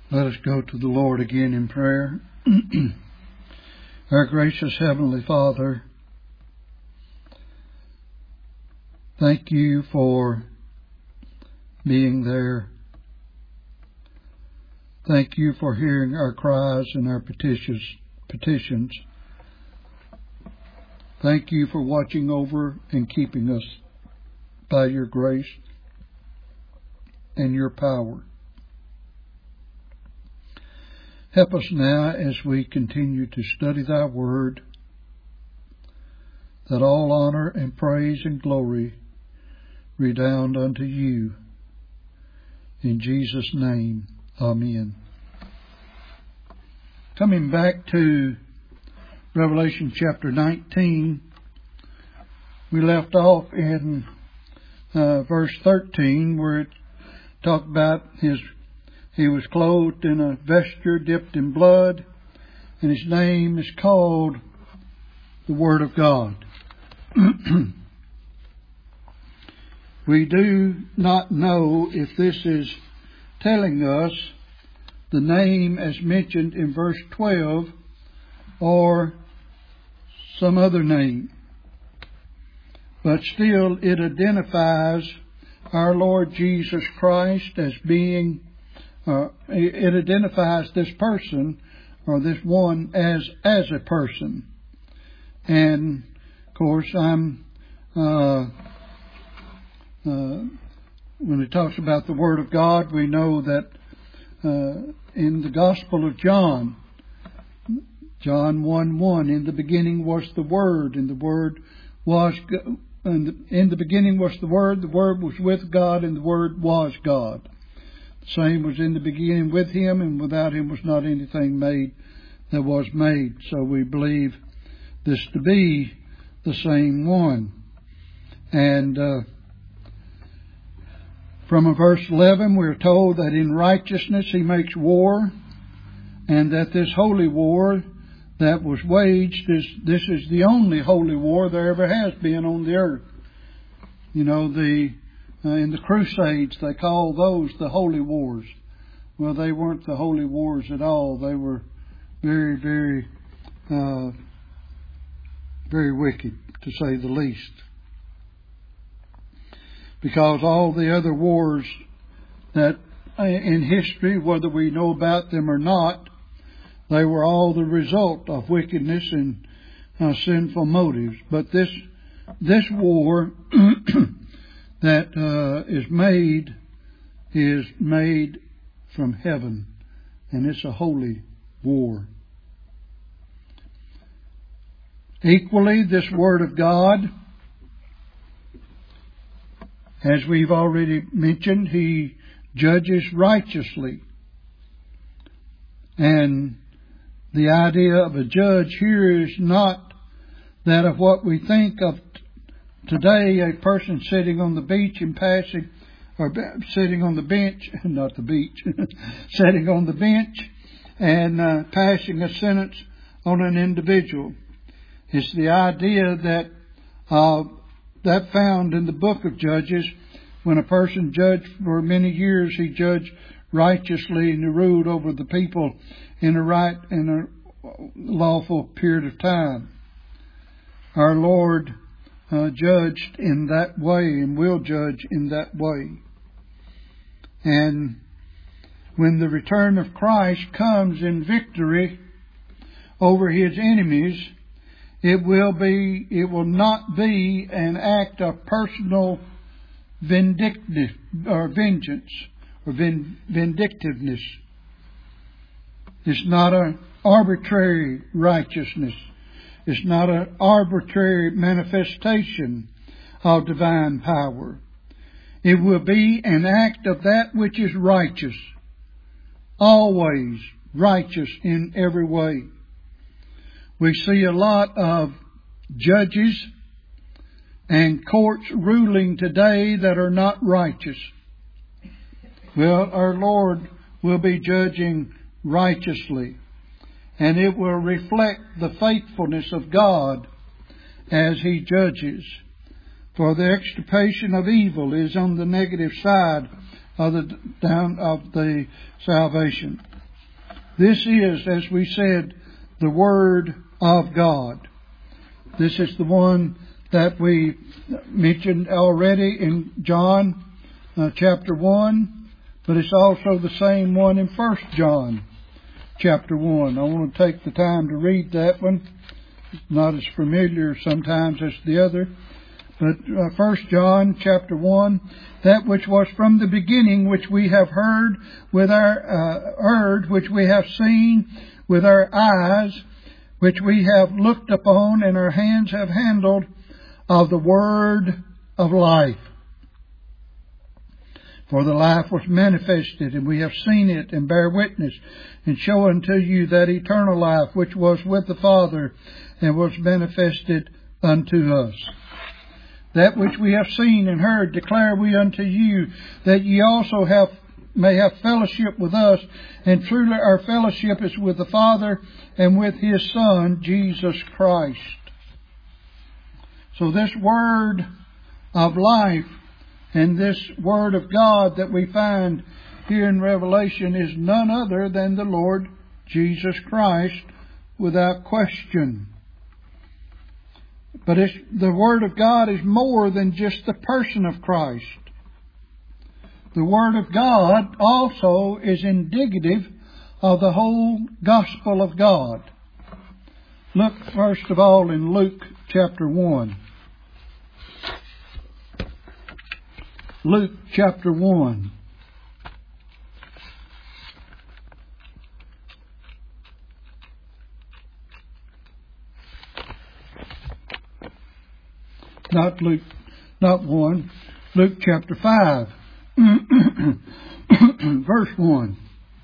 Let us go to the Lord again in prayer. Our gracious Heavenly Father, thank you for being there. Thank you for hearing our cries and our petitions. Thank you for watching over and keeping us by your grace and your power. Help us now as we continue to study thy word, that all honor and praise and glory redound unto you. In Jesus' name, amen. Coming back to Revelation chapter 19, we left off in verse 13, where it talked about he was clothed in a vesture dipped in blood, and his name is called the Word of God. We do not know if this is telling us the name as mentioned in verse 12 or some other name. But still it identifies our Lord Jesus Christ as being, it identifies this person or this one as a person. And of course when it talks about the Word of God, we know that in the Gospel of John 1:1, in the beginning was the Word, and the Word was, in the beginning was the Word was with God, and the Word was God. The same was in the beginning with Him, and without Him was not anything made that was made. So we believe this to be the same one. And from verse 11, we're told that in righteousness He makes war, and that this holy war that was waged, this is the only holy war there ever has been on the earth. You know, in the Crusades, they call those the holy wars. Well, they weren't the holy wars at all. They were very, very, very wicked, to say the least. Because all the other wars that in history, whether we know about them or not, they were all the result of wickedness and sinful motives. But this war that is made from heaven, and it's a holy war. Equally, this Word of God, as we've already mentioned, He judges righteously. And the idea of a judge here is not that of what we think of today, a person sitting on the beach and passing, or sitting on the bench, not the beach, sitting on the bench and passing a sentence on an individual. It's the idea that found in the book of Judges, when a person judged for many years, he judged righteously and he ruled over the people in a right and a lawful period of time. Our Lord judged in that way and will judge in that way. And when the return of Christ comes in victory over His enemies, it will not be an act of personal vindictiveness. It's not an arbitrary righteousness. It's not an arbitrary manifestation of divine power. It will be an act of that which is righteous, always righteous in every way. We see a lot of judges and courts ruling today that are not righteous. Well, our Lord will be judging righteously, and it will reflect the faithfulness of God as He judges. For the extirpation of evil is on the negative side of the salvation. This is, as we said, the Word of God. This is the one that we mentioned already in John chapter 1, but it's also the same one in 1 John chapter 1. I want to take the time to read that one. It's not as familiar sometimes as the other. But 1 John chapter 1, that which was from the beginning, which we have heard with our which we have seen with our eyes, which we have looked upon and our hands have handled, of the word of life. For the life was manifested, and we have seen it, and bear witness, and show unto you that eternal life which was with the Father, and was manifested unto us. That which we have seen and heard declare we unto you, that ye also may have fellowship with us, and truly our fellowship is with the Father and with His Son, Jesus Christ. So this word of life and this Word of God that we find here in Revelation is none other than the Lord Jesus Christ, without question. But the Word of God is more than just the person of Christ. The Word of God also is indicative of the whole gospel of God. Look first of all in Luke chapter 1. Luke chapter 1. Not 1. Luke chapter 5. Verse 1.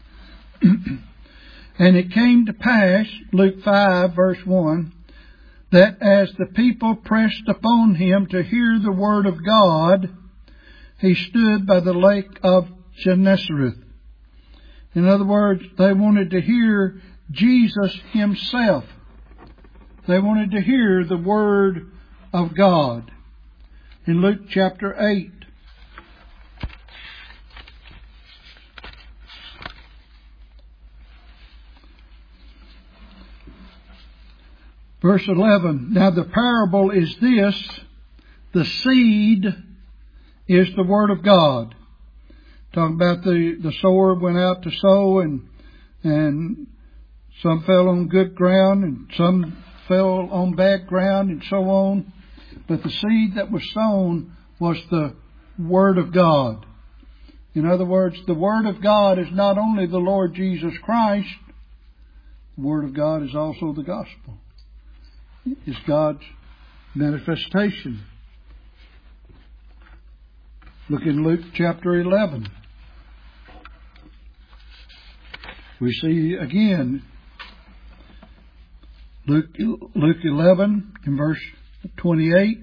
And it came to pass, Luke 5, verse 1, that as the people pressed upon him to hear the word of God, he stood by the lake of Gennesareth. In other words, they wanted to hear Jesus Himself. They wanted to hear the Word of God. In Luke chapter 8, verse 11, now the parable is this: the seed is the Word of God. Talking about the sower went out to sow, and some fell on good ground, and some fell on bad ground, and so on. But the seed that was sown was the Word of God. In other words, the Word of God is not only the Lord Jesus Christ, the Word of God is also the gospel. It's God's manifestation. Look in Luke chapter 11. We see again Luke 11 in verse 28.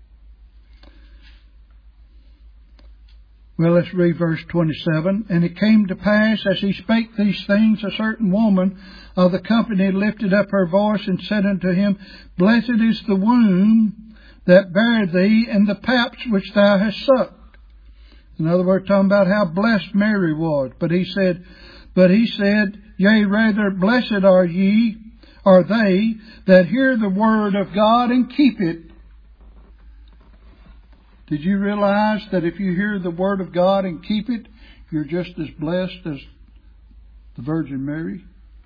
Well, let's read verse 27. And it came to pass, as he spake these things, a certain woman of the company lifted up her voice and said unto him, Blessed is the womb that bare thee, and the paps which thou hast sucked. In other words, talking about how blessed Mary was. But he said, Yea, rather, blessed are they that hear the word of God and keep it. Did you realize that if you hear the word of God and keep it, you're just as blessed as the Virgin Mary?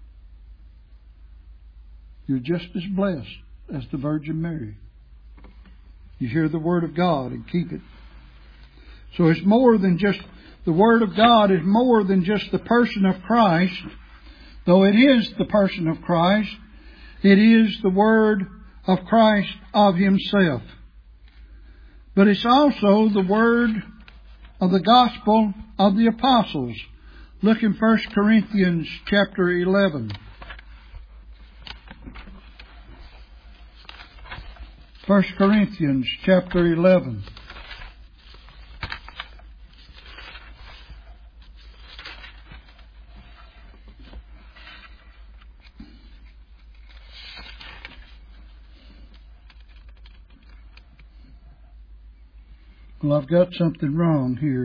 You're just as blessed as the Virgin Mary. You hear the word of God and keep it. So it's more than just, the Word of God is more than just the person of Christ. Though it is the person of Christ, it is the Word of Christ of Himself. But it's also the Word of the Gospel of the Apostles. Look in 1 Corinthians chapter 11. 1 Corinthians chapter 11. Well, I've got something wrong here. 1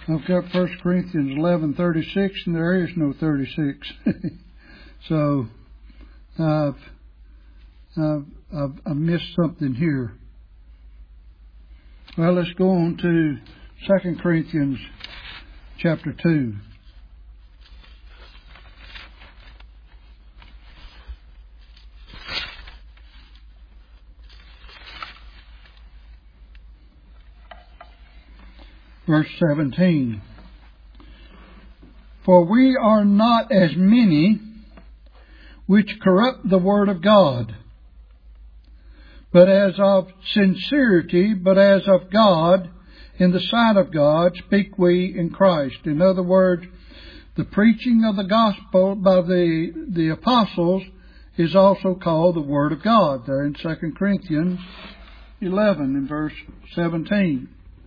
I've got 1 Corinthians 11:36, and there is no 36. So I've missed something here. Well, let's go on to 2 Corinthians chapter 2. Verse 17. For we are not as many which corrupt the word of God, but as of sincerity, but as of God, in the sight of God, speak we in Christ. In other words, the preaching of the gospel by the apostles is also called the Word of God, there in 2 Corinthians 11 in verse 17.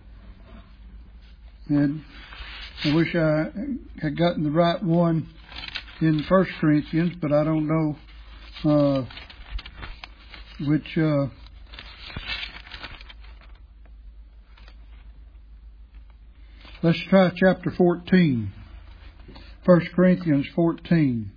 And I wish I had gotten the right one in 1 Corinthians, but I don't know which. Let's try chapter 14. 1 Corinthians 14.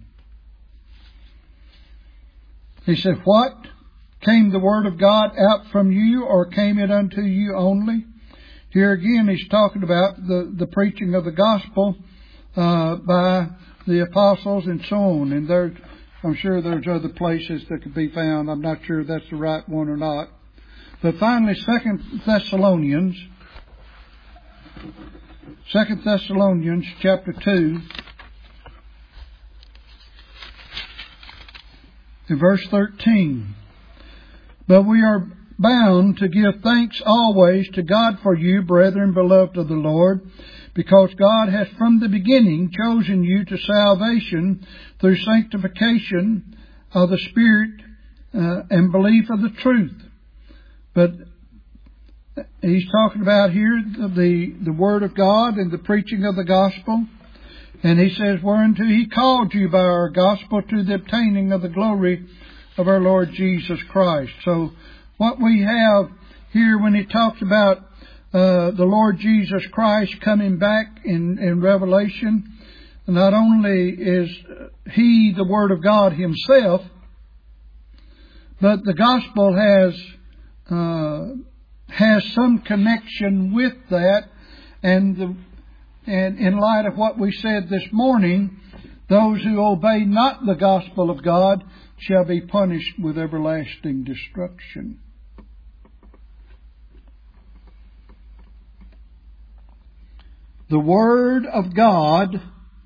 He said, what? Came the word of God out from you, or came it unto you only? Here again, he's talking about the preaching of the gospel by the apostles and so on. And I'm sure there's other places that could be found. I'm not sure if that's the right one or not. But finally, 2 Thessalonians chapter 2, in verse 13. But we are bound to give thanks always to God for you, brethren, beloved of the Lord, because God has from the beginning chosen you to salvation through sanctification of the Spirit and belief of the truth. But he's talking about here the Word of God and the preaching of the gospel. And he says, whereunto he called you by our gospel to the obtaining of the glory of our Lord Jesus Christ. So what we have here when he talks about the Lord Jesus Christ coming back in Revelation, not only is he the Word of God himself, but the gospel has some connection with that. And in light of what we said this morning, those who obey not the gospel of God shall be punished with everlasting destruction. The Word of God,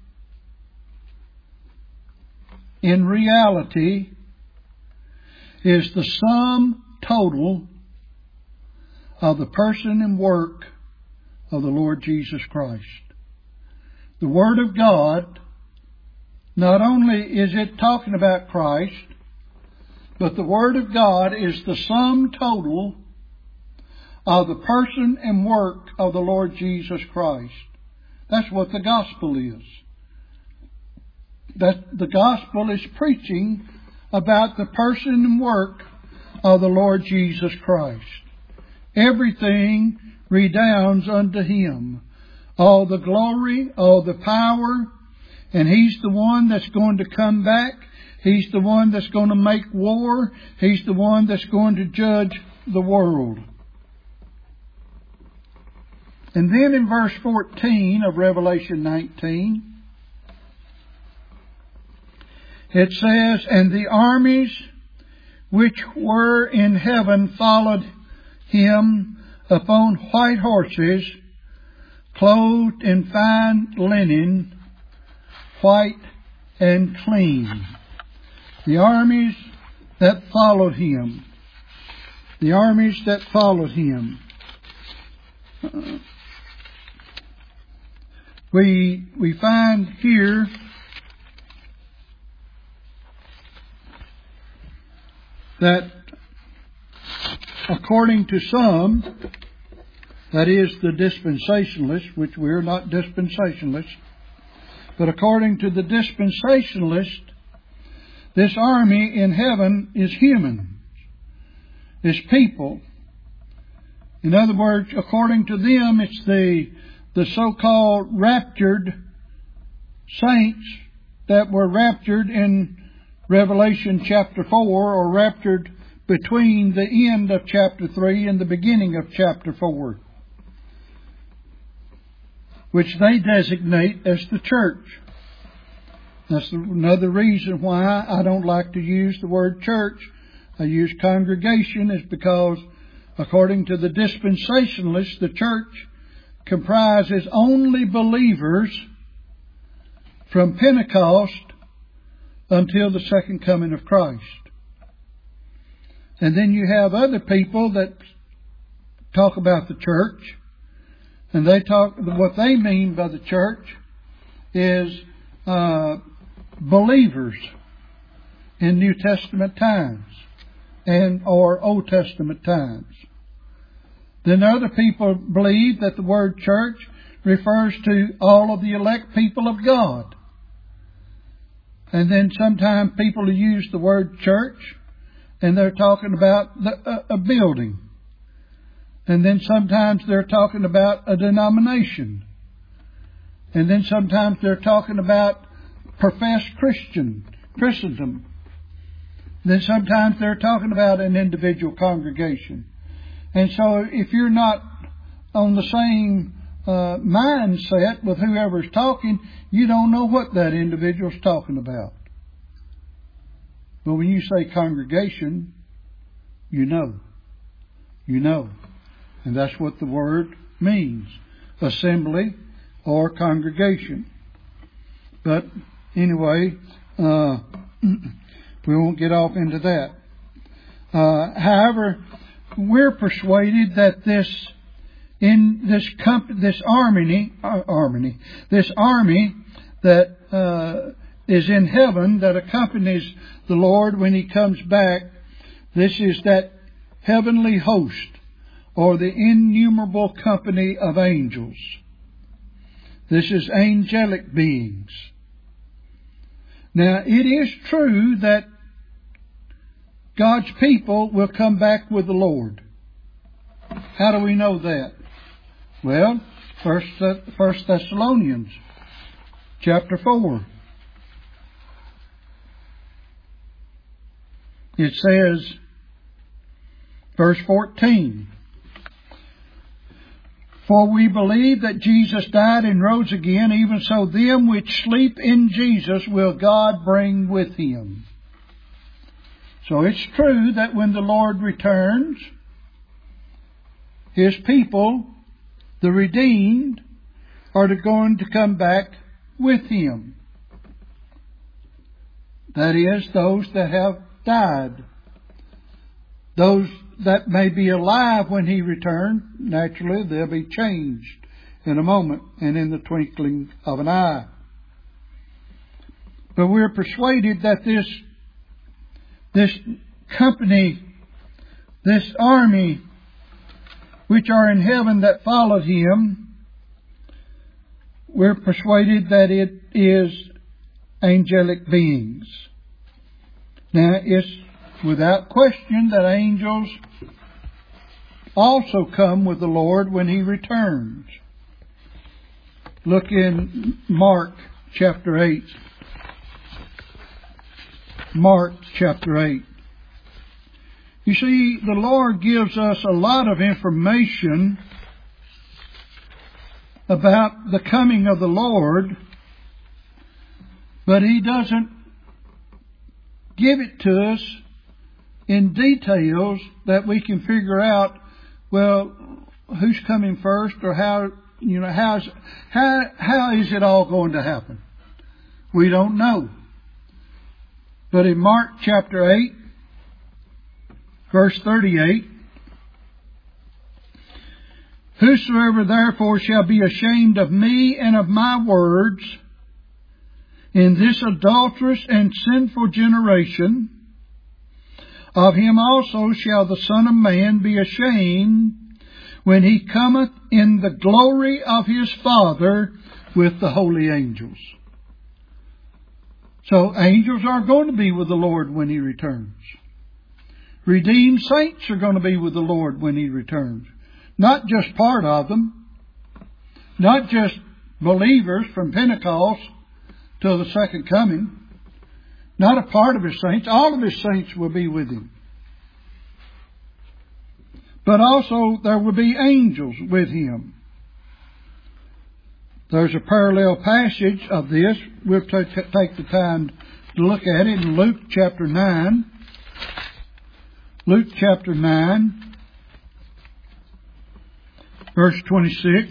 in reality, is the sum total of the person and work of the Lord Jesus Christ. The Word of God, not only is it talking about Christ, but the Word of God is the sum total of the person and work of the Lord Jesus Christ. That's what the gospel is. That the gospel is preaching about the person and work of the Lord Jesus Christ. Everything redounds unto Him. All the glory, all the power, and He's the one that's going to come back. He's the one that's going to make war. He's the one that's going to judge the world. And then in verse 14 of Revelation 19, it says, and the armies which were in heaven followed Him upon white horses, clothed in fine linen, white and clean. The armies that followed Him. The armies that followed Him. We find here that according to some, that is the dispensationalists, which we are not dispensationalists, but according to the dispensationalist, this army in heaven is human, is people. In other words, according to them, it's the so-called raptured saints that were raptured in Revelation chapter 4, or raptured between the end of chapter 3 and the beginning of chapter 4, which they designate as the church. That's another reason why I don't like to use the word church. I use congregation, is because according to the dispensationalists, the church comprises only believers from Pentecost until the second coming of Christ. And then you have other people that talk about the church, and what they mean by the church is believers in New Testament times or Old Testament times. Then other people believe that the word church refers to all of the elect people of God. And then sometimes people use the word church and they're talking about a building. And then sometimes they're talking about a denomination. And then sometimes they're talking about professed Christendom. And then sometimes they're talking about an individual congregation. And so if you're not on the same mindset with whoever's talking, you don't know what that individual's talking about. But when you say congregation, you know. You know. And that's what the word means. Assembly or congregation. But anyway, we won't get off into that. However, we're persuaded that this army that is in heaven, that accompanies the Lord when He comes back, this is that heavenly host, or the innumerable company of angels. This is angelic beings. Now, it is true that God's people will come back with the Lord. How do we know that? Well, First Thessalonians chapter 4. It says, verse 14, "For we believe that Jesus died and rose again, even so them which sleep in Jesus will God bring with Him." So it's true that when the Lord returns, His people, the redeemed, are going to come back with Him. That is, those that have died. Those that may be alive when He returns, naturally they'll be changed in a moment and in the twinkling of an eye. But we're persuaded that this company, this army, which are in heaven that followed Him, we're persuaded that it is angelic beings. Now, it's without question that angels also come with the Lord when He returns. Look in Mark chapter 8. Mark chapter 8. You see, the Lord gives us a lot of information about the coming of the Lord, but He doesn't give it to us in details that we can figure out, well, who's coming first, or how is it all going to happen? We don't know. But in Mark chapter 8, verse 38, "Whosoever therefore shall be ashamed of me and of my words in this adulterous and sinful generation, of him also shall the Son of Man be ashamed when He cometh in the glory of His Father with the holy angels." So angels are going to be with the Lord when He returns. Redeemed saints are going to be with the Lord when He returns. Not just part of them. Not just believers from Pentecost till the second coming. Not a part of His saints. All of His saints will be with Him. But also there will be angels with Him. There's a parallel passage of this. We'll take the time to look at it in Luke chapter 9. Luke chapter 9, verse 26.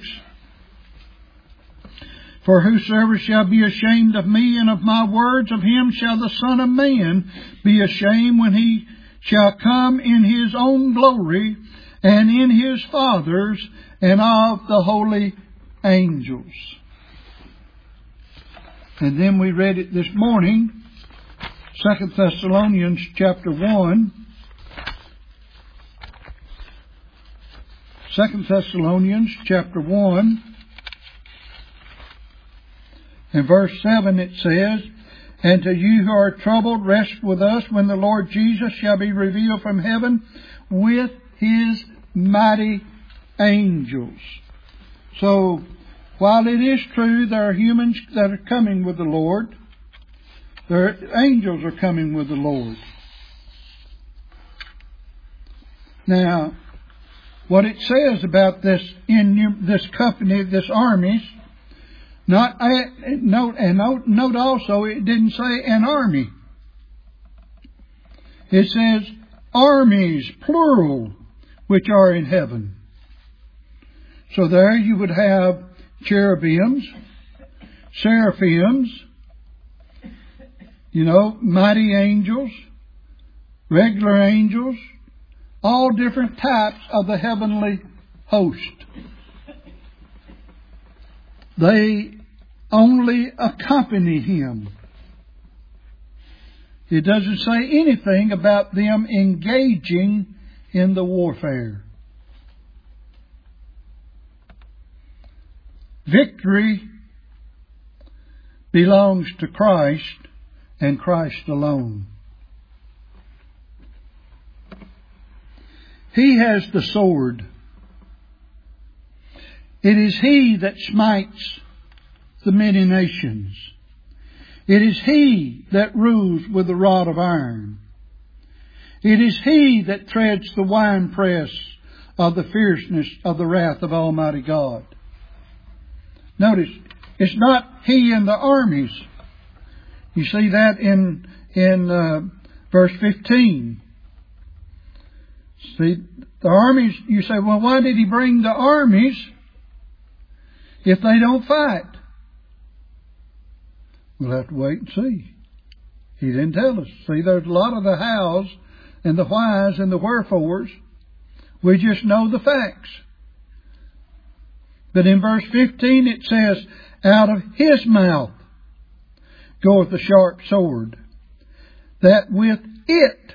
For whosoever shall be ashamed of me and of my words, of him shall the Son of Man be ashamed when He shall come in His own glory and in His Father's and of the holy angels. And then we read it this morning, 2 Thessalonians chapter 1. 2 Thessalonians chapter 1. In verse 7 it says, And to you who are troubled, rest with us when the Lord Jesus shall be revealed from heaven with His mighty angels. So, while it is true there are humans that are coming with the Lord, angels are coming with the Lord. Now, what it says about this company, this armies, note also it didn't say an army. It says armies, plural, which are in heaven. So there you would have cherubims, seraphims, mighty angels, regular angels, all different types of the heavenly host. They only accompany Him. It doesn't say anything about them engaging in the warfare. Victory belongs to Christ and Christ alone. He has the sword. It is He that smites the many nations. It is He that rules with the rod of iron. It is He that treads the winepress of the fierceness of the wrath of Almighty God. Notice, it's not He and the armies. You see that in verse 15. See, the armies, you say, well, why did He bring the armies if they don't fight? We'll have to wait and see. He didn't tell us. See, there's a lot of the hows and the whys and the wherefores. We just know the facts. But in verse 15 it says, out of His mouth goeth the sharp sword, that with it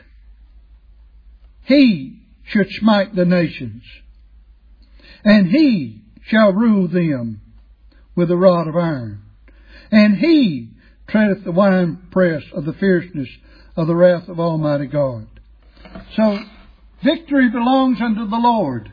He should smite the nations, and He shall rule them with a rod of iron, and He treadeth the winepress of the fierceness of the wrath of Almighty God. So, victory belongs unto the Lord.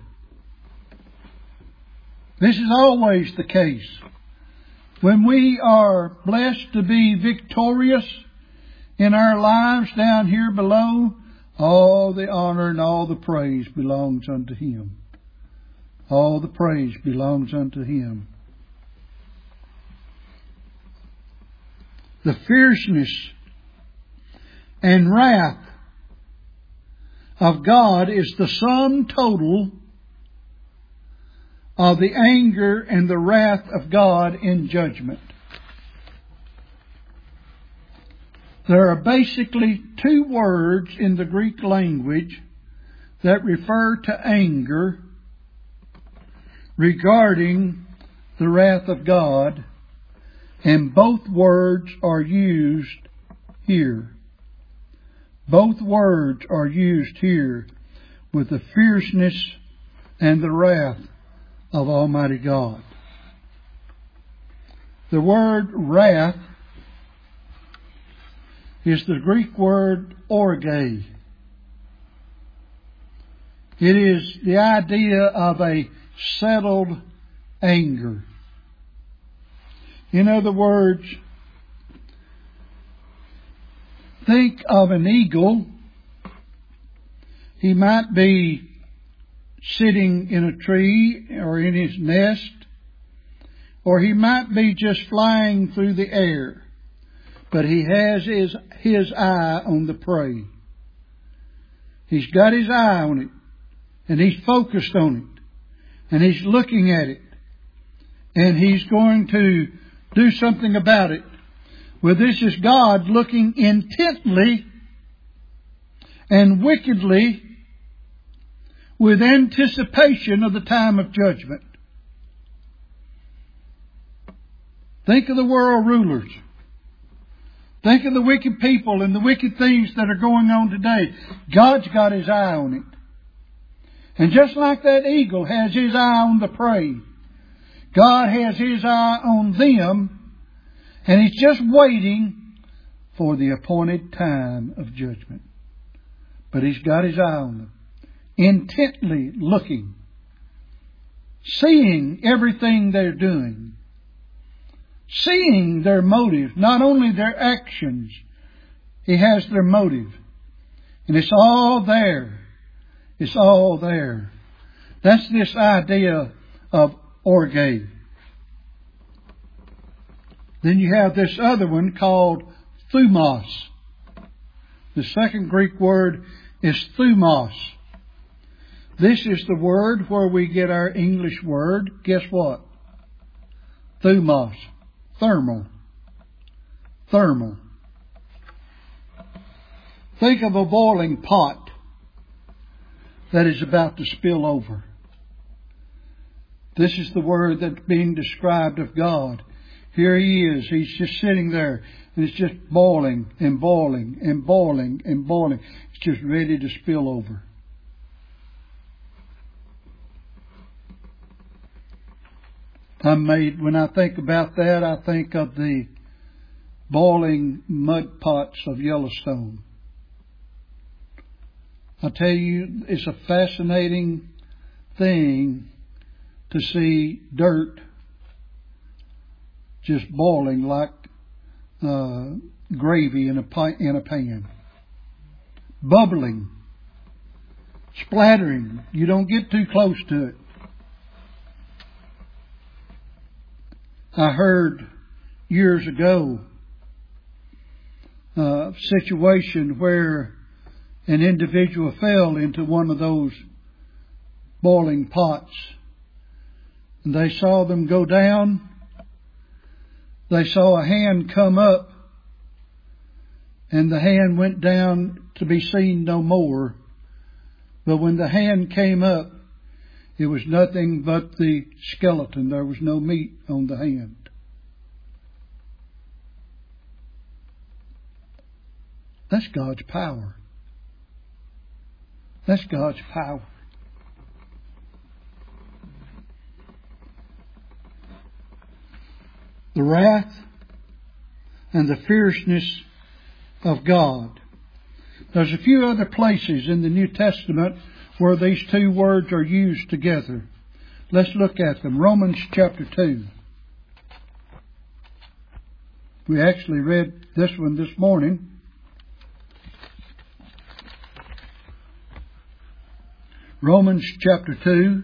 This is always the case. When we are blessed to be victorious in our lives down here below, all the honor and all the praise belongs unto Him. All the praise belongs unto Him. The fierceness and wrath of God is the sum total of the anger and the wrath of God in judgment. There are basically two words in the Greek language that refer to anger regarding the wrath of God, and both words are used here. Both words are used here with the fierceness and the wrath of Almighty God. The word wrath is the Greek word orge. It is the idea of a settled anger. In other words, think of an eagle. He might be sitting in a tree or in his nest, or he might be just flying through the air, but he has his eye on the prey. He's got his eye on it, and he's focused on it, and he's looking at it, and he's going to do something about it. Well, this is God looking intently and wickedly with anticipation of the time of judgment. Think of the world rulers. Think of the wicked people and the wicked things that are going on today. God's got His eye on it. And just like that eagle has his eye on the prey, God has His eye on them, and He's just waiting for the appointed time of judgment. But He's got His eye on them, intently looking, seeing everything they're doing, seeing their motive, not only their actions. He has their motive. And it's all there. It's all there. That's this idea of orge. Then you have this other one called thumos. The second Greek word is thumos. This is the word where we get our English word. Guess what? Thumos. Thermal. Thermal. Think of a boiling pot that is about to spill over. This is the word that's being described of God. Here He is. He's just sitting there, and it's just boiling and boiling and boiling and boiling. It's just ready to spill over. When I think about that, I think of the boiling mud pots of Yellowstone. I tell you, it's a fascinating thing to see dirt just boiling like gravy in a pan. Bubbling. Splattering. You don't get too close to it. I heard years ago a situation where an individual fell into one of those boiling pots. And they saw them go down. They saw a hand come up, and the hand went down to be seen no more. But when the hand came up, it was nothing but the skeleton. There was no meat on the hand. That's God's power. That's God's power. The wrath and the fierceness of God. There's a few other places in the New Testament where these two words are used together. Let's look at them. Romans chapter 2. We actually read this one this morning. Romans chapter 2.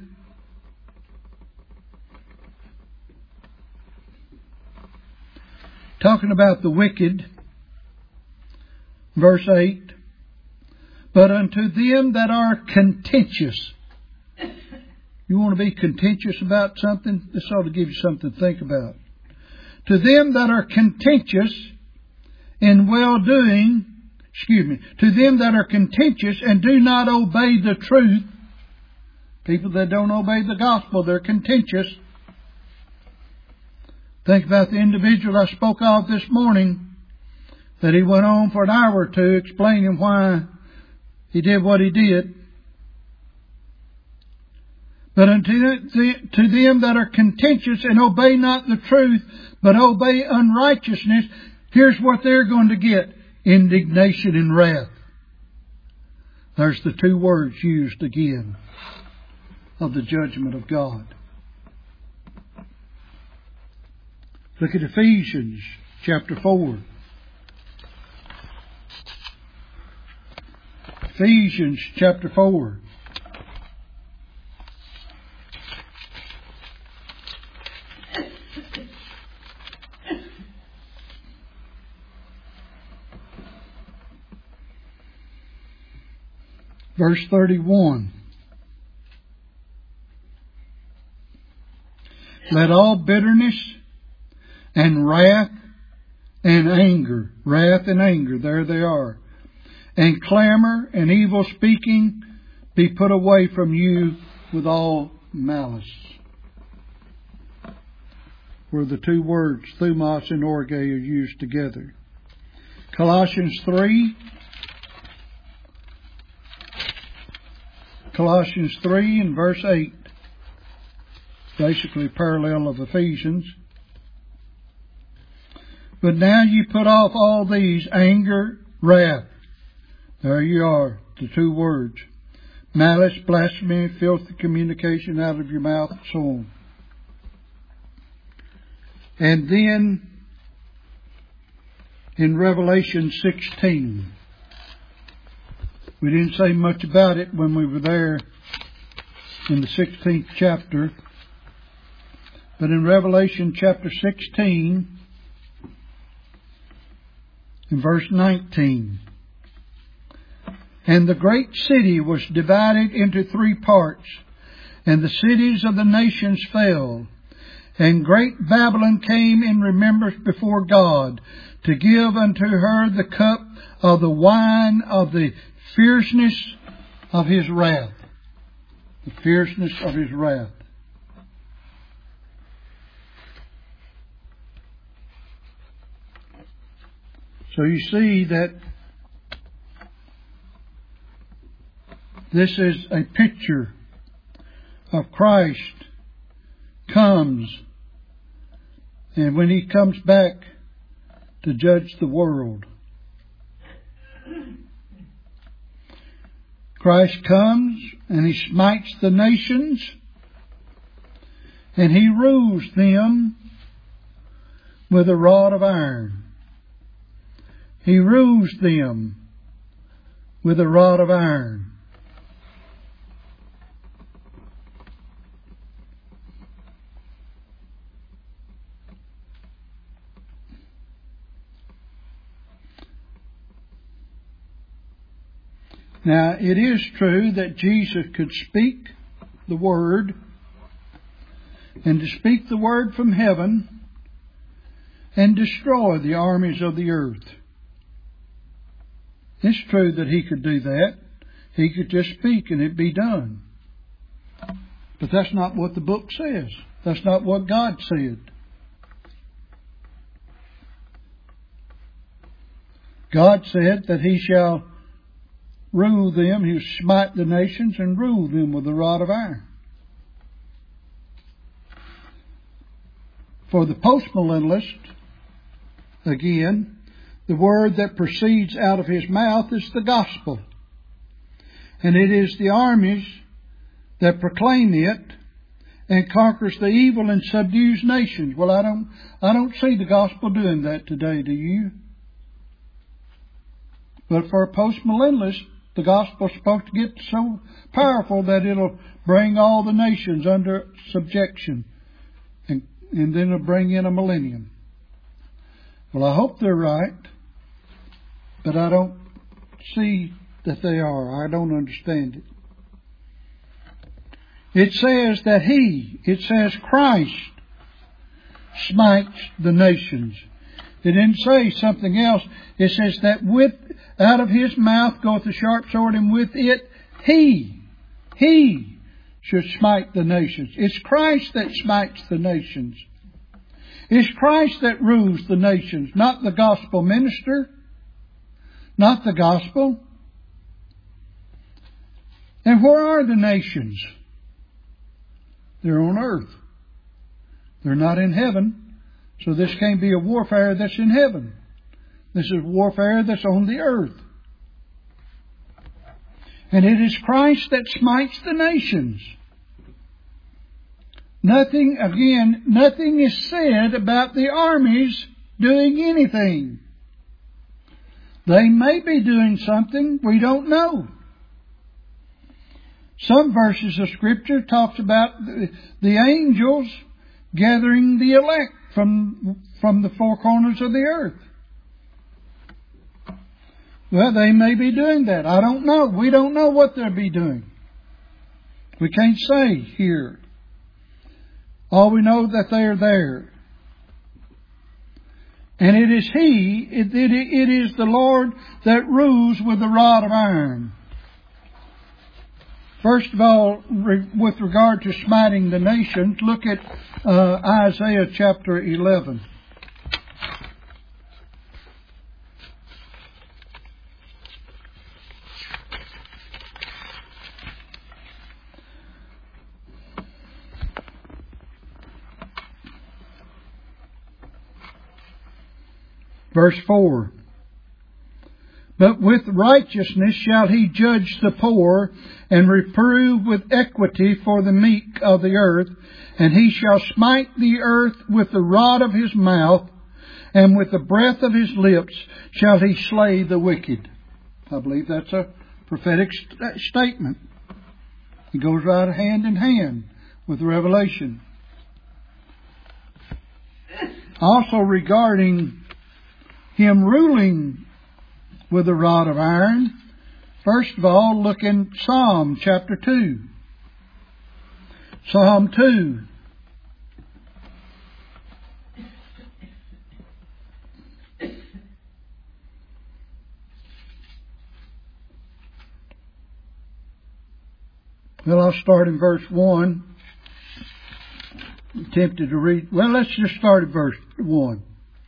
Talking about the wicked. Verse 8. But unto them that are contentious. You want to be contentious about something? This ought to give you something to think about. To them that are contentious in well-doing, to them that are contentious and do not obey the truth. People that don't obey the gospel, they're contentious. Think about the individual I spoke of this morning, that he went on for an hour or two explaining why he did what he did. But unto them that are contentious and obey not the truth, but obey unrighteousness, here's what they're going to get. Indignation and wrath. There's the two words used again of the judgment of God. Look at Ephesians chapter 4. Ephesians chapter 4. Verse 31. Let all bitterness and wrath and anger, there they are, and clamor and evil speaking be put away from you with all malice. Where the two words thumos and orge are used together. Colossians 3 and verse 8. Basically parallel of Ephesians. But now you put off all these: anger, wrath. There you are, the two words. Malice, blasphemy, filthy communication out of your mouth, and so on. And then in Revelation 16, we didn't say much about it when we were there in the 16th chapter. But in Revelation chapter 16, in verse 19, and the great city was divided into 3 parts, and the cities of the nations fell. And great Babylon came in remembrance before God, to give unto her the cup of the wine of the fierceness of His wrath. The fierceness of His wrath. So you see that this is a picture of Christ comes, and when He comes back to judge the world. Christ comes and He smites the nations, and He rules them with a rod of iron. He rules them with a rod of iron. Now, it is true that Jesus could speak the Word, and to speak the Word from heaven and destroy the armies of the earth. It's true that He could do that. He could just speak and it'd be done. But that's not what the book says. That's not what God said. God said that He shall rule them. He will smite the nations and rule them with a rod of iron. For the postmillennialist, again, the word that proceeds out of his mouth is the gospel. And it is the armies that proclaim it and conquers the evil and subdues nations. Well, I don't see the gospel doing that today, do you? But for a postmillennialist, the gospel is supposed to get so powerful that it'll bring all the nations under subjection. And then it'll bring in a millennium. Well, I hope they're right. But I don't see that they are. I don't understand it. It says that Christ smites the nations. It didn't say something else. It says that out of His mouth goeth a sharp sword, and with it He should smite the nations. It's Christ that smites the nations. It's Christ that rules the nations, not the gospel minister. Not the gospel. And where are the nations? They're on earth. They're not in heaven. So this can't be a warfare that's in heaven. This is warfare that's on the earth. And it is Christ that smites the nations. Nothing is said about the armies doing anything. They may be doing something, we don't know. Some verses of Scripture talks about the angels gathering the elect from the four corners of the earth. Well, they may be doing that. I don't know. We don't know what they'll be doing. We can't say here. All we know that they are there. And it is it is the Lord that rules with the rod of iron. First of all, with regard to smiting the nations, look at Isaiah chapter 11. Verse 4. But with righteousness shall he judge the poor, and reprove with equity for the meek of the earth. And he shall smite the earth with the rod of his mouth, and with the breath of his lips shall he slay the wicked. I believe that's a prophetic statement. It goes right hand in hand with Revelation. Also regarding Him ruling with a rod of iron, first of all, look in Psalm chapter 2. Psalm 2. Well, I'll start in verse 1. I'm tempted to read. Well, let's just start at verse 1.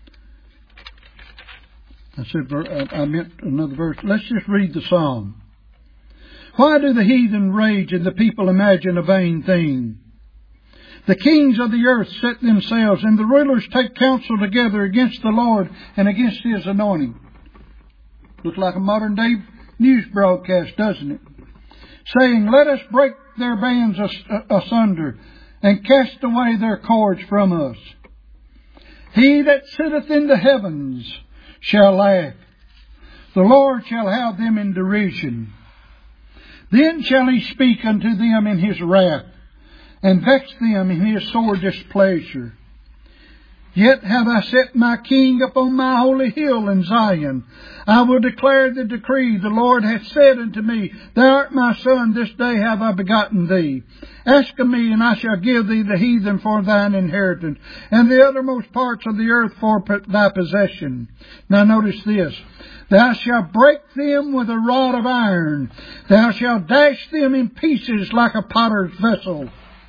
I meant another verse. Let's just read the psalm. Why do the heathen rage and the people imagine a vain thing? The kings of the earth set themselves, and the rulers take counsel together against the Lord and against His anointing. Looks like a modern day news broadcast, doesn't it? Saying, let us break their bands asunder and cast away their cords from us. He that sitteth in the heavens shall laugh. The Lord shall have them in derision. Then shall He speak unto them in His wrath, and vex them in His sore displeasure. Yet have I set my King upon my holy hill in Zion. I will declare the decree. The Lord hath said unto me, Thou art my son, this day have I begotten thee. Ask of me, and I shall give thee the heathen for thine inheritance, and the uttermost parts of the earth for thy possession. Now notice this. Thou shalt break them with a rod of iron. Thou shalt dash them in pieces like a potter's vessel.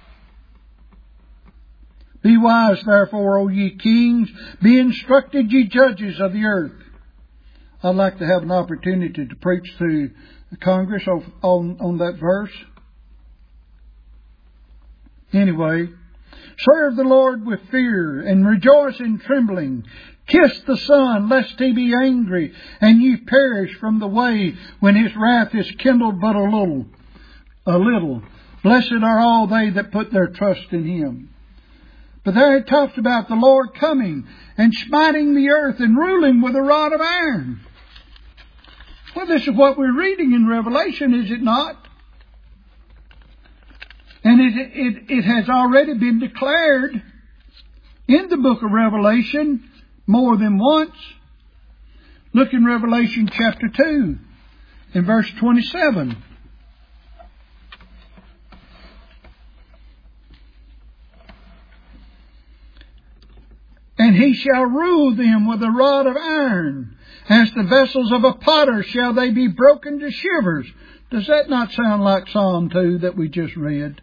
Be wise, therefore, O ye kings. Be instructed, ye judges of the earth. I'd like to have an opportunity to preach to Congress on that verse. Anyway, serve the Lord with fear and rejoice in trembling. Kiss the Son, lest He be angry, and ye perish from the way when His wrath is kindled but a little. Blessed are all they that put their trust in Him. But there it talks about the Lord coming and smiting the earth and ruling with a rod of iron. Well, this is what we're reading in Revelation, is it not? And it has already been declared in the book of Revelation more than once. Look in Revelation chapter 2 in verse 27. And He shall rule them with a rod of iron. As the vessels of a potter shall they be broken to shivers. Does that not sound like Psalm 2 that we just read?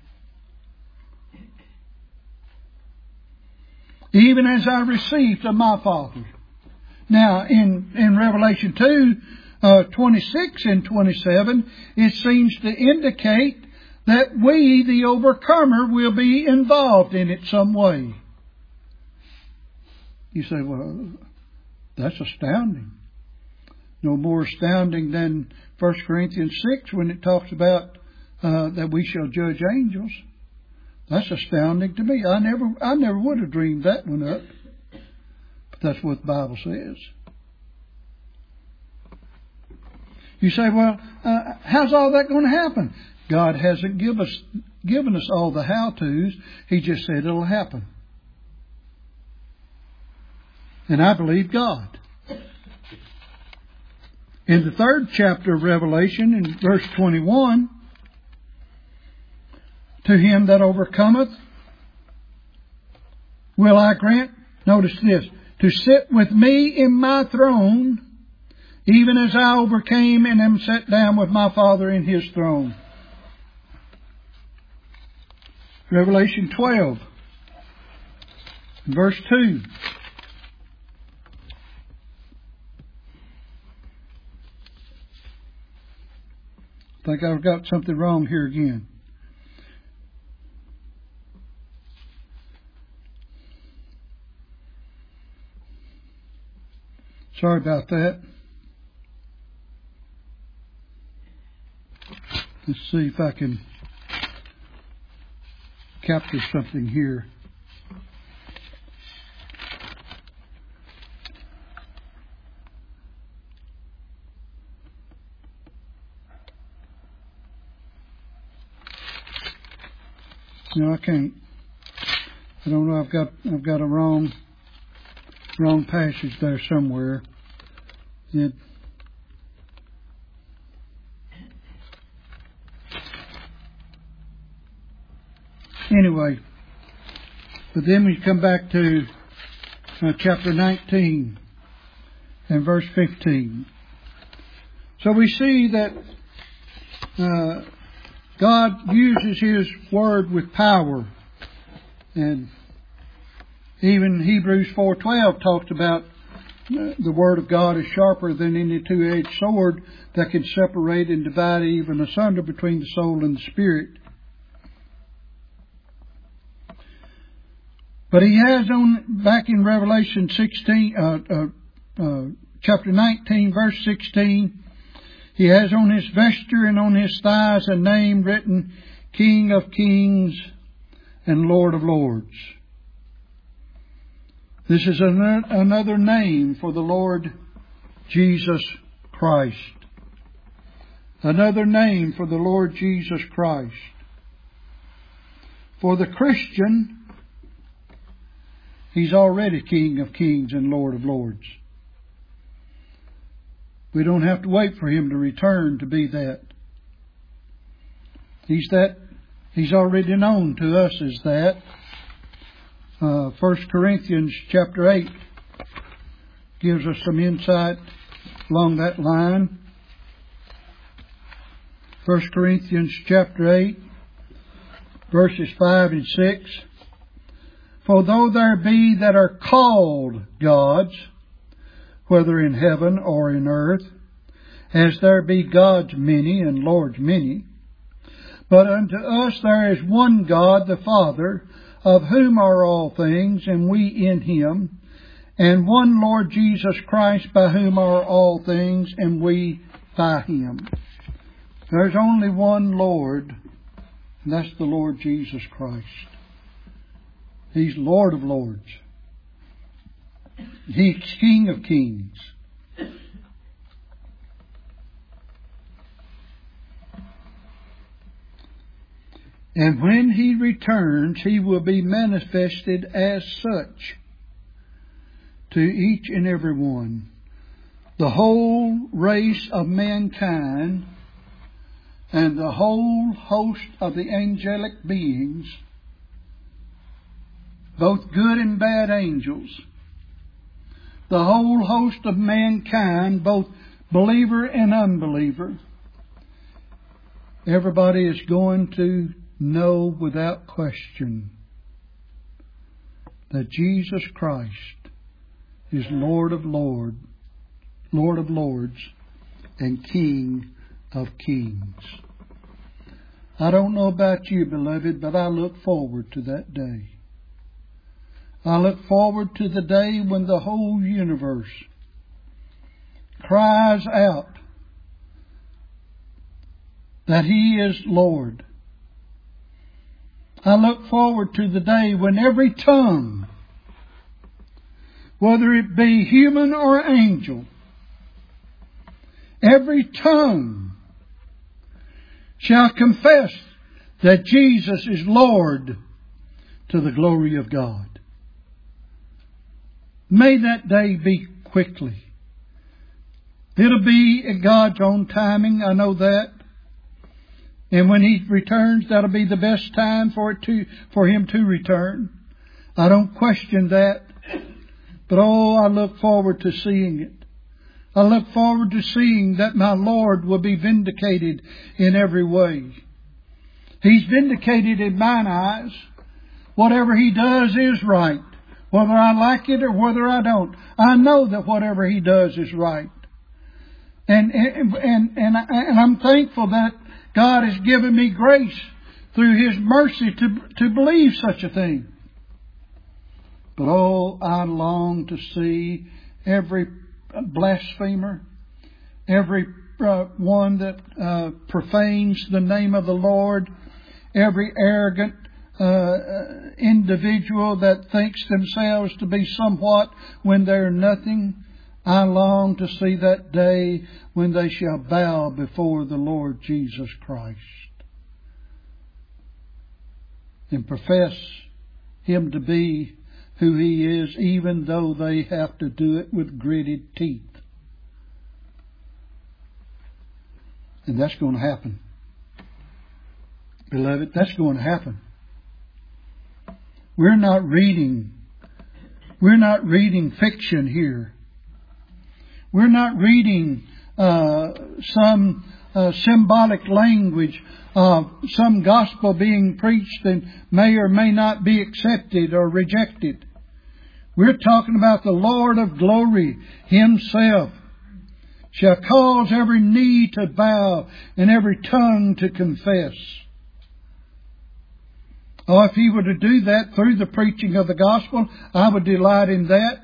Even as I received of my Father. Now, in Revelation 2, 26 and 27, it seems to indicate that we, the overcomer, will be involved in it some way. You say, well, that's astounding. No more astounding than 1 Corinthians 6 when it talks about that we shall judge angels. That's astounding to me. I never would have dreamed that one up. But that's what the Bible says. You say, well, how's all that going to happen? God hasn't given us all the how-tos. He just said it'll happen. And I believe God. In the 3rd chapter of Revelation, in verse 21, to him that overcometh will I grant, notice this, to sit with me in my throne, even as I overcame and am set down with my Father in His throne. Revelation 12, verse 2. I think I've got something wrong here again. Sorry about that. Let's see if I can capture something here. No, I can't. I don't know. I've got a wrong passage there somewhere. Anyway, but then we come back to chapter 19 and verse 15. So we see that God uses His Word with power. And even Hebrews 4:12 talks about the Word of God is sharper than any two-edged sword that can separate and divide even asunder between the soul and the spirit. But He has back in Revelation 16, chapter 19, verse 16, He has on His vesture and on His thighs a name written, King of Kings and Lord of Lords. This is another name for the Lord Jesus Christ. Another name for the Lord Jesus Christ. For the Christian, He's already King of Kings and Lord of Lords. We don't have to wait for Him to return to be that. He's already known to us as that. 1 Corinthians chapter 8 gives us some insight along that line. 1 Corinthians chapter 8, verses 5 and 6. For though there be that are called gods, whether in heaven or in earth, as there be gods many and lords many, but unto us there is one God, the Father, of whom are all things, and we in Him, and one Lord Jesus Christ, by whom are all things, and we by Him. There's only one Lord, and that's the Lord Jesus Christ. He's Lord of Lords. He's King of Kings. And when He returns, He will be manifested as such to each and every one. The whole race of mankind and the whole host of the angelic beings, both good and bad angels, the whole host of mankind, both believer and unbeliever, everybody is going to know without question that Jesus Christ is Lord of Lords, and King of Kings. I don't know about you, beloved, but I look forward to that day. I look forward to the day when the whole universe cries out that He is Lord. I look forward to the day when every tongue, whether it be human or angel, every tongue shall confess that Jesus is Lord to the glory of God. May that day be quickly. It'll be in God's own timing, I know that. And when He returns, that'll be the best time for Him to return. I don't question that. But I look forward to seeing it. I look forward to seeing that my Lord will be vindicated in every way. He's vindicated in mine eyes. Whatever He does is right. Whether I like it or whether I don't. I know that whatever He does is right. And I'm thankful that God has given me grace through His mercy to believe such a thing. But I long to see every blasphemer, every one that profanes the name of the Lord, every arrogant individual that thinks themselves to be somewhat when they're nothing. I long to see that day when they shall bow before the Lord Jesus Christ and profess Him to be who He is, even though they have to do it with gritted teeth. And that's going to happen. Beloved, that's going to happen. We're not reading fiction here. We're not reading some symbolic language of some gospel being preached and may or may not be accepted or rejected. We're talking about the Lord of glory Himself shall cause every knee to bow and every tongue to confess. Oh, if He were to do that through the preaching of the gospel, I would delight in that.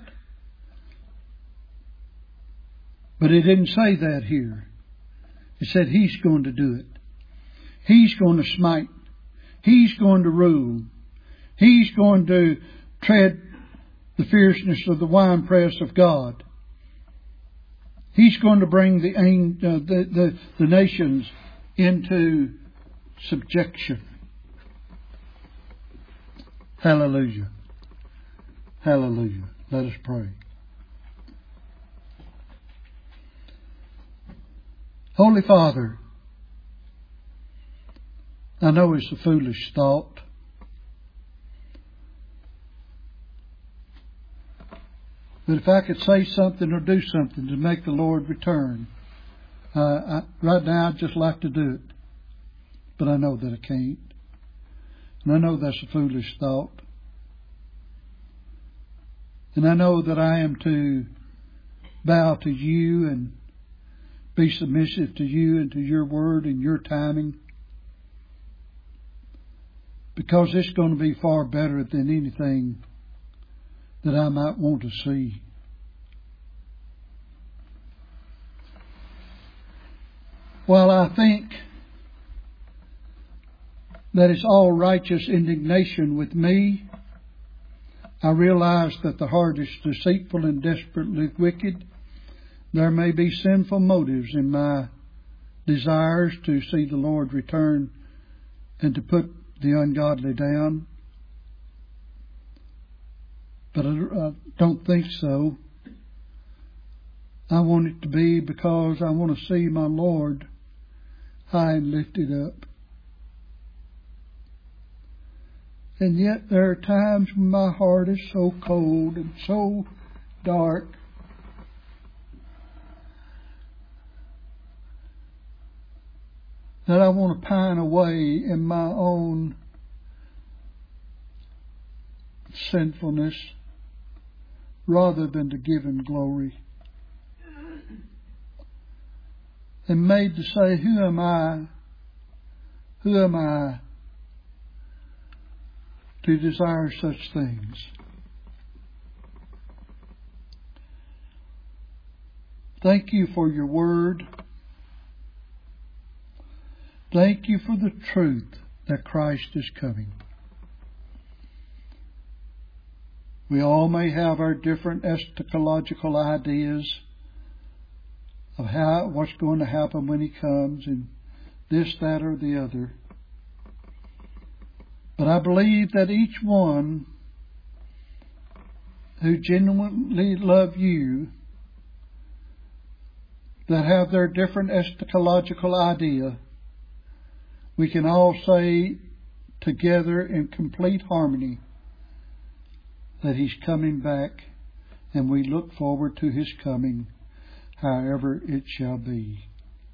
But it didn't say that here. It said He's going to do it. He's going to smite. He's going to rule. He's going to tread the fierceness of the winepress of God. He's going to bring the nations into subjection. Hallelujah. Hallelujah. Let us pray. Holy Father, I know it's a foolish thought. But if I could say something or do something to make the Lord return, right now I'd just like to do it. But I know that I can't. And I know that's a foolish thought. And I know that I am to bow to You and be submissive to You and to Your word and Your timing. Because it's going to be far better than anything that I might want to see. While I think that it's all righteous indignation with me, I realize that the heart is deceitful and desperately wicked. There may be sinful motives in my desires to see the Lord return and to put the ungodly down. But I don't think so. I want it to be because I want to see my Lord high and lifted up. And yet there are times when my heart is so cold and so dark that I want to pine away in my own sinfulness rather than to give Him glory. And made to say, who am I? Who am I to desire such things? Thank You for Your word. Thank You for the truth that Christ is coming. We all may have our different eschatological ideas of what's going to happen when He comes, and this, that, or the other. But I believe that each one who genuinely love you, that have their different eschatological idea, we can all say together in complete harmony that He's coming back, and we look forward to His coming, however it shall be.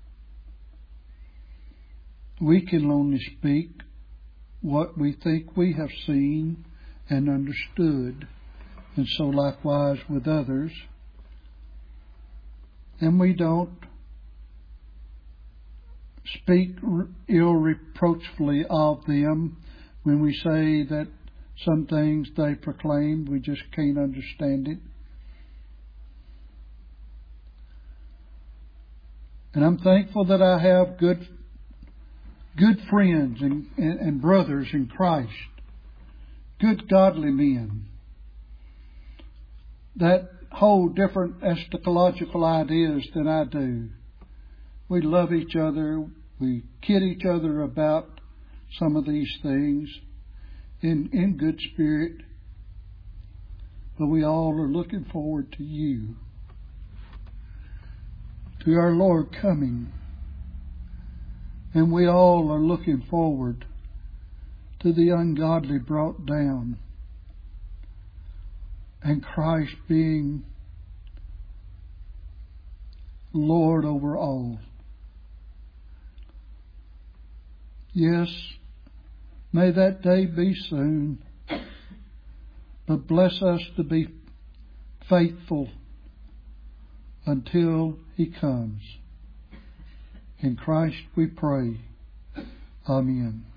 We can only speak what we think we have seen and understood, and so likewise with others. And we don't speak ill-reproachfully of them when we say that some things they proclaim, we just can't understand it. And I'm thankful that I have good friends and brothers in Christ, good godly men that hold different eschatological ideas than I do. We love each other. We kid each other about some of these things in good spirit. But we all are looking forward to you, to our Lord coming. And we all are looking forward to the ungodly brought down, and Christ being Lord over all. Yes, may that day be soon, but bless us to be faithful until He comes. In Christ we pray. Amen.